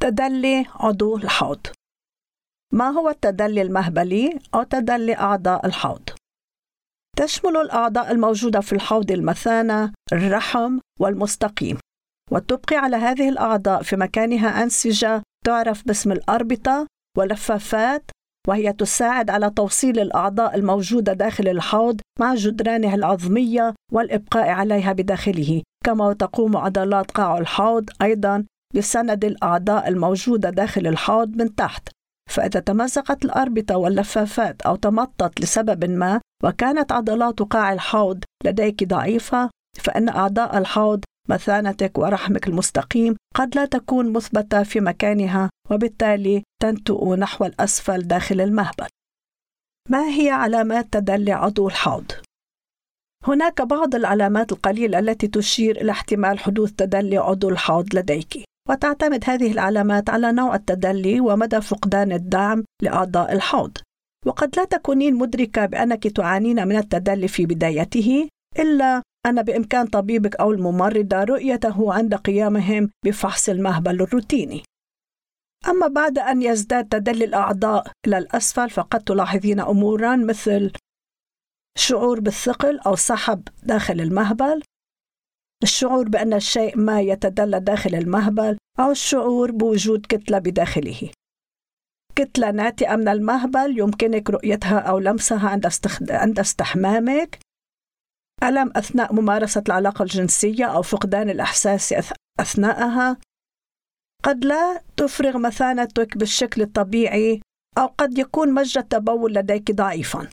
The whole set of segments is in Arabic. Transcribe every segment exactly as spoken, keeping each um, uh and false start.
تدلي عضو الحوض. ما هو التدلي المهبلي أو تدلي أعضاء الحوض؟ تشمل الأعضاء الموجودة في الحوض المثانة، الرحم والمستقيم، وتبقي على هذه الأعضاء في مكانها أنسجة تعرف باسم الأربطة ولفافات، وهي تساعد على توصيل الأعضاء الموجودة داخل الحوض مع جدرانه العظمية والإبقاء عليها بداخله، كما تقوم عضلات قاع الحوض أيضاً بسند الأعضاء الموجودة داخل الحوض من تحت. فإذا تمزقت الأربطة واللفافات أو تمطت لسبب ما وكانت عضلات قاع الحوض لديك ضعيفة، فإن أعضاء الحوض مثانتك ورحمك المستقيم قد لا تكون مثبتة في مكانها، وبالتالي تنتؤ نحو الأسفل داخل المهبل. ما هي علامات تدلي عضو الحوض؟ هناك بعض العلامات القليلة التي تشير إلى احتمال حدوث تدلي عضو الحوض لديك، وتعتمد هذه العلامات على نوع التدلي ومدى فقدان الدعم لأعضاء الحوض. وقد لا تكونين مدركة بأنك تعانين من التدلي في بدايته، إلا أن بإمكان طبيبك أو الممرضة رؤيته عند قيامهم بفحص المهبل الروتيني. أما بعد أن يزداد تدلي الأعضاء إلى الأسفل فقد تلاحظين أموراً مثل شعور بالثقل أو سحب داخل المهبل، الشعور بأن الشيء ما يتدلى داخل المهبل، أو الشعور بوجود كتلة بداخله. كتلة ناتئة من المهبل يمكنك رؤيتها أو لمسها عند استخد... عند استحمامك، ألم أثناء ممارسة العلاقة الجنسية أو فقدان الإحساس أث... أثناءها، قد لا تفرغ مثانتك بالشكل الطبيعي، أو قد يكون مجرى التبول لديك ضعيفاً.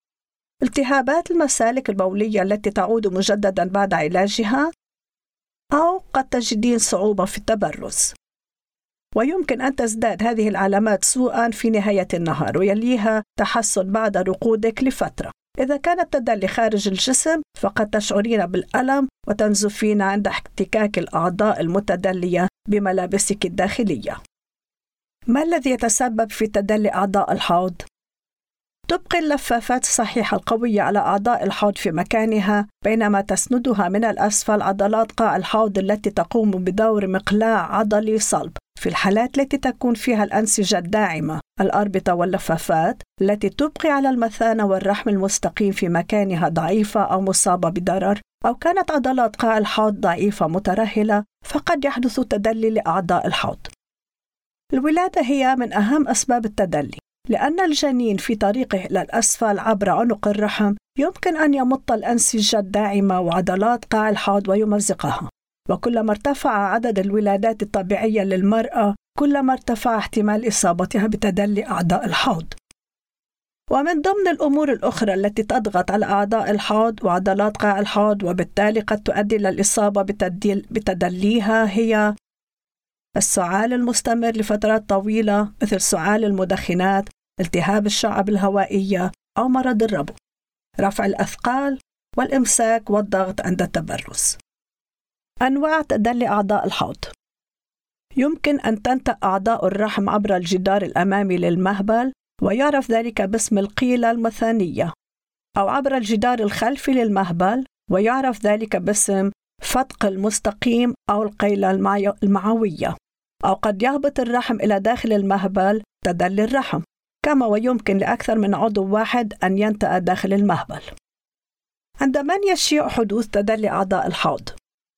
التهابات المسالك البولية التي تعود مجدداً بعد علاجها، أو قد تجدين صعوبة في التبرز. ويمكن أن تزداد هذه العلامات سوءاً في نهاية النهار ويليها تحسن بعد رقودك لفترة. إذا كان التدلي خارج الجسم فقد تشعرين بالألم وتنزفين عند احتكاك الأعضاء المتدلية بملابسك الداخلية. ما الذي يتسبب في تدلي أعضاء الحوض؟ تبقي اللفافات الصحيحة القوية على أعضاء الحوض في مكانها، بينما تسندها من الأسفل عضلات قاع الحوض التي تقوم بدور مقلاع عضلي صلب. في الحالات التي تكون فيها الأنسجة الداعمة، الأربطة واللفافات التي تبقي على المثانة والرحم المستقيم في مكانها ضعيفة أو مصابة بضرر، أو كانت عضلات قاع الحوض ضعيفة مترهلة، فقد يحدث تدلي لأعضاء الحوض. الولادة هي من أهم أسباب التدلي، لأن الجنين في طريقه إلى الأسفل عبر عنق الرحم يمكن أن يمط الأنسجة الداعمة وعضلات قاع الحوض ويمزقها. وكلما ارتفع عدد الولادات الطبيعية للمرأة، كلما ارتفع احتمال إصابتها بتدلي أعضاء الحوض. ومن ضمن الأمور الأخرى التي تضغط على أعضاء الحوض وعضلات قاع الحوض وبالتالي قد تؤدي إلى الإصابة بتدليها هي السعال المستمر لفترات طويلة، مثل سعال المدخنات، التهاب الشعب الهوائية، أو مرض الربو، رفع الأثقال، والإمساك والضغط عند التبرز. أنواع تدلي أعضاء الحوض: يمكن أن تنتأ أعضاء الرحم عبر الجدار الأمامي للمهبل، ويعرف ذلك باسم القيلة المثانية، أو عبر الجدار الخلفي للمهبل، ويعرف ذلك باسم فتق المستقيم أو القيلة المعوية، أو قد يهبط الرحم إلى داخل المهبل تدلي الرحم، كما ويمكن لأكثر من عضو واحد أن ينتأ داخل المهبل. عند من يشيع حدوث تدلي أعضاء الحوض؟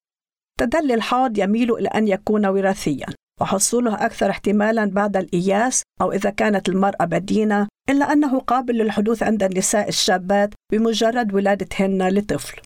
تدلي الحوض يميل إلى أن يكون وراثياً، وحصوله أكثر احتمالاً بعد الإياس أو إذا كانت المرأة بدينة، إلا أنه قابل للحدوث عند النساء الشابات بمجرد ولادتهن لطفل.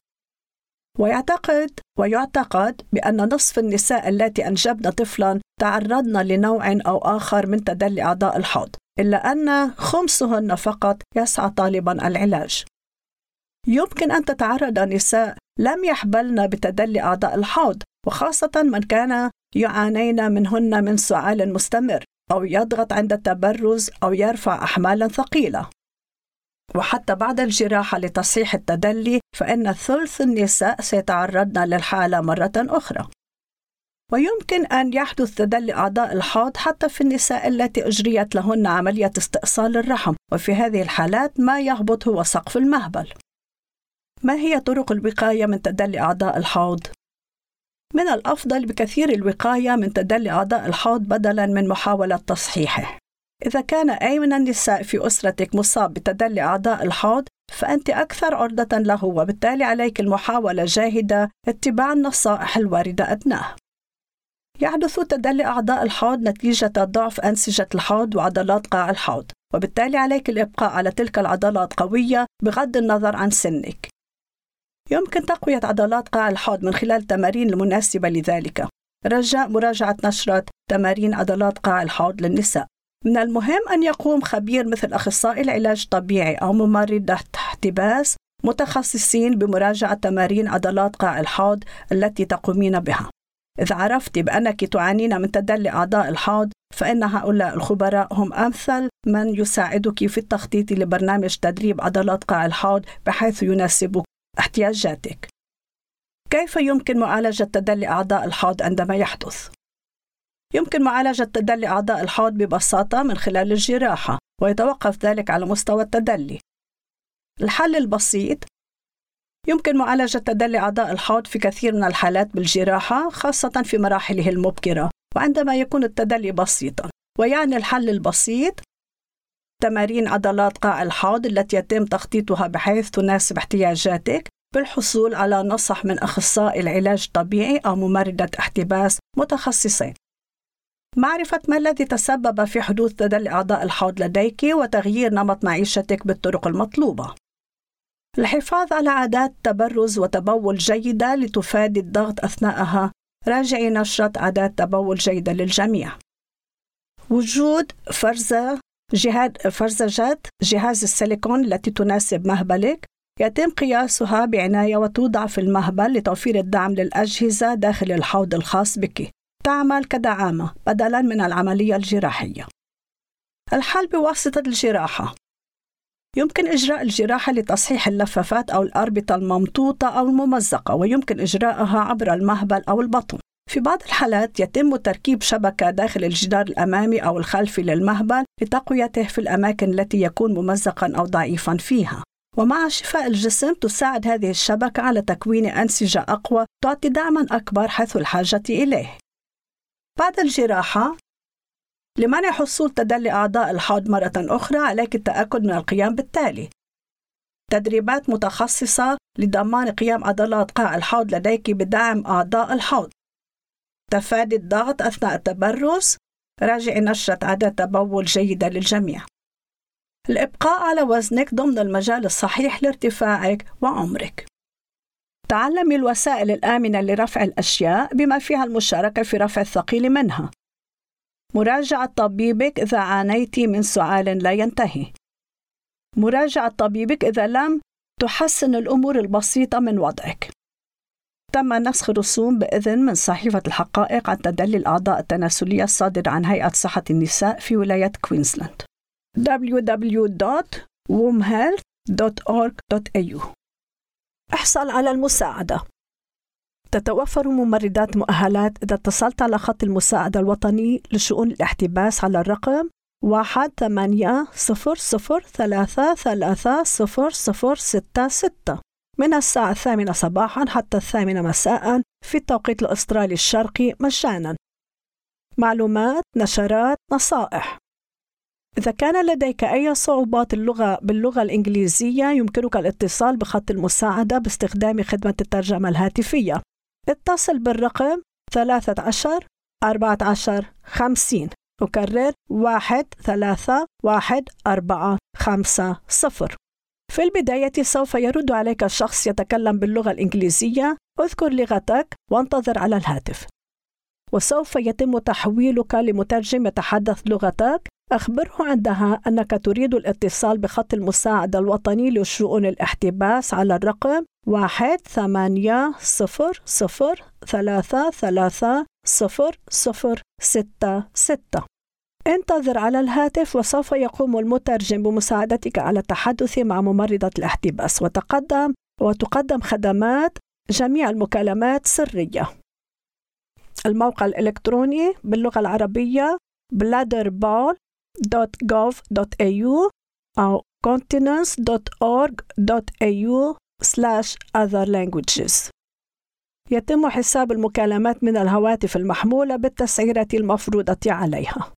ويعتقد ويعتقد بأن نصف النساء التي أنجبن طفلاً تعرضن لنوع أو آخر من تدلي أعضاء الحوض، إلا أن خمسهن فقط يسعى طالباً العلاج. يمكن أن تتعرض نساء لم يحبلن بتدلي أعضاء الحوض، وخاصة من كان يعانين منهن من سعال مستمر، أو يضغط عند التبرز، أو يرفع أحمالا ثقيلة. وحتى بعد الجراحة لتصحيح التدلي فإن ثلث النساء سيتعرضن للحالة مرة أخرى. ويمكن أن يحدث تدلي أعضاء الحوض حتى في النساء التي أجريت لهن عملية استئصال الرحم، وفي هذه الحالات ما يهبط هو سقف المهبل. ما هي طرق الوقاية من تدلي أعضاء الحوض؟ من الأفضل بكثير الوقاية من تدلي أعضاء الحوض بدلاً من محاولة تصحيحه. إذا كان أي من النساء في أسرتك مصاب بتدلي أعضاء الحوض فأنت أكثر عرضة له، وبالتالي عليك المحاولة جاهدة اتباع النصائح الواردة أدناه. يحدث تدلي أعضاء الحوض نتيجة ضعف أنسجة الحوض وعضلات قاع الحوض، وبالتالي عليك الإبقاء على تلك العضلات قوية بغض النظر عن سنك. يمكن تقوية عضلات قاع الحوض من خلال التمارين المناسبة لذلك. رجاء مراجعة نشرة تمارين عضلات قاع الحوض للنساء. من المهم أن يقوم خبير مثل أخصائي العلاج الطبيعي أو ممرضة احتباس متخصصين بمراجعة تمارين عضلات قاع الحوض التي تقومين بها. إذا عرفت بأنك تعانين من تدلي أعضاء الحوض فإن هؤلاء الخبراء هم أمثل من يساعدك في التخطيط لبرنامج تدريب عضلات قاع الحوض بحيث يناسب احتياجاتك. كيف يمكن معالجة تدلي أعضاء الحوض عندما يحدث؟ يمكن معالجة تدلي أعضاء الحوض ببساطة من خلال الجراحة، ويتوقف ذلك على مستوى التدلي. الحل البسيط: يمكن معالجة تدلي أعضاء الحوض في كثير من الحالات بالجراحة، خاصة في مراحله المبكرة وعندما يكون التدلي بسيطا. ويعني الحل البسيط تمارين عضلات قاع الحوض التي يتم تخطيطها بحيث تناسب احتياجاتك بالحصول على نصح من أخصائي العلاج الطبيعي أو ممرضة احتباس متخصصين. معرفة ما الذي تسبب في حدوث تدلي أعضاء الحوض لديك وتغيير نمط معيشتك بالطرق المطلوبة. الحفاظ على عادات تبرز وتبول جيدة لتفادي الضغط أثناءها. راجعي نشرة عادات تبول جيدة للجميع. وجود فرزة جهاز فرزجة جهاز السيليكون التي تناسب مهبلك. يتم قياسها بعناية وتوضع في المهبل لتوفير الدعم للأجهزة داخل الحوض الخاص بك. تعمل كدعامة بدلاً من العملية الجراحية. الحل بواسطة الجراحة. يمكن إجراء الجراحة لتصحيح اللفافات أو الأربطة الممطوطة أو الممزقة، ويمكن إجراءها عبر المهبل أو البطن. في بعض الحالات يتم تركيب شبكة داخل الجدار الأمامي أو الخلفي للمهبل لتقويته في الأماكن التي يكون ممزقاً أو ضعيفاً فيها. ومع شفاء الجسم تساعد هذه الشبكة على تكوين أنسجة أقوى تعطي دعماً أكبر حيث الحاجة إليه. بعد الجراحة، لمنع حصول تدلي أعضاء الحوض مرة أخرى عليك التأكد من القيام بالتالي: تدريبات متخصصة لضمان قيام عضلات قاع الحوض لديك بدعم أعضاء الحوض. تفادي الضغط أثناء التبرز. راجعي نشرة عادات تبول جيدة للجميع. الإبقاء على وزنك ضمن المجال الصحيح لارتفاعك وعمرك. تعلمي الوسائل الآمنة لرفع الأشياء بما فيها المشاركة في رفع الثقيل منها. مراجعة طبيبك إذا عانيت من سعال لا ينتهي. مراجعة طبيبك إذا لم تحسن الأمور البسيطة من وضعك. تم نسخ رسوم بإذن من صحيفة الحقائق عن تدلي الأعضاء التناسلية الصادرة عن هيئة صحة النساء في ولاية كوينزلاند. دبليو دبليو دبليو دوت ووم هيلث دوت أورغ دوت إيه يو. احصل على المساعدة. تتوفر ممرضات مؤهلات إذا اتصلت على خط المساعدة الوطني لشؤون الاحتباس على الرقم واحد ثمانية صفر صفر ثلاثة ثلاثة صفر صفر ستة ستة من الساعة الثامنة صباحا حتى الثامنة مساء في التوقيت الأسترالي الشرقي مجانا. معلومات، نشرات، نصائح. إذا كان لديك أي صعوبات اللغة باللغة الإنجليزية يمكنك الاتصال بخط المساعدة باستخدام خدمة الترجمة الهاتفية. اتصل بالرقم ثلاثة عشر أربعة عشر خمسين. أكرر واحد ثلاثة واحد أربعة خمسة صفر. في البداية سوف يرد عليك شخص يتكلم باللغة الإنجليزية. اذكر لغتك وانتظر على الهاتف، وسوف يتم تحويلك لمترجم يتحدث لغتك. أخبره عندها أنك تريد الاتصال بخط المساعدة الوطني لشؤون الاحتباس على الرقم واحد ثمانية صفر صفر ثلاثة ثلاثة صفر صفر ستة ستة. انتظر على الهاتف وسوف يقوم المترجم بمساعدتك على التحدث مع ممرضة الاحتباس، وتقدم وتقدم خدمات جميع المكالمات سرية. الموقع الإلكتروني باللغة العربية bladderball دوت جوف دوت إيه يو أو continence دوت أورغ دوت إيه يو سلاش other languages. يتم حساب المكالمات من الهواتف المحمولة بالتسعيرة المفروضة عليها.